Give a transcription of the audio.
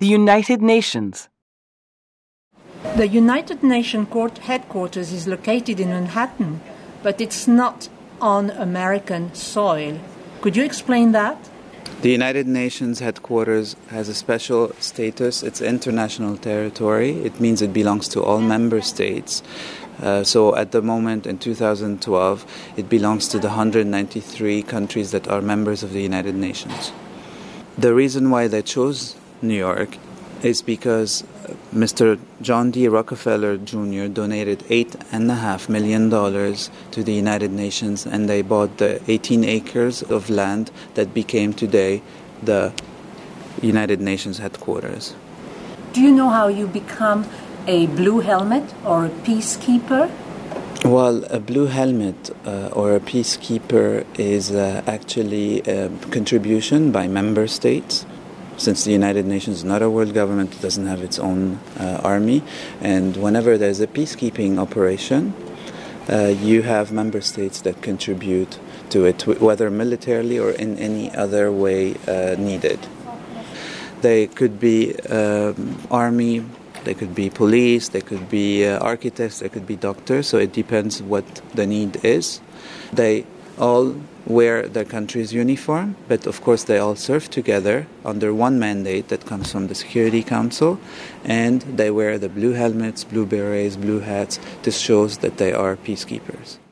The United Nations. The United Nations headquarters is located in Manhattan, but it's not on American soil. Could you explain that? The United Nations headquarters has a special status. It's international territory. It means it belongs to all member states. So at the moment, in 2012, it belongs to the 193 countries that are members of the United Nations. The reason why they chose New York is because Mr. John D. Rockefeller Jr. donated $8.5 million to the United Nations, and they bought the 18 acres of land that became today the United Nations headquarters. Do you know how you become a blue helmet or a peacekeeper? Well, a blue helmet or a peacekeeper is actually a contribution by member states. Since the United Nations is not a world government, it doesn't have its own army. And whenever there's a peacekeeping operation, you have member states that contribute to it, whether militarily or in any other way needed. They could be army, they could be police, they could be architects, they could be doctors, so it depends what the need is. They all wear their country's uniform, but of course they all serve together under one mandate that comes from the Security Council, and they wear the blue helmets, blue berets, blue hats. This shows that they are peacekeepers.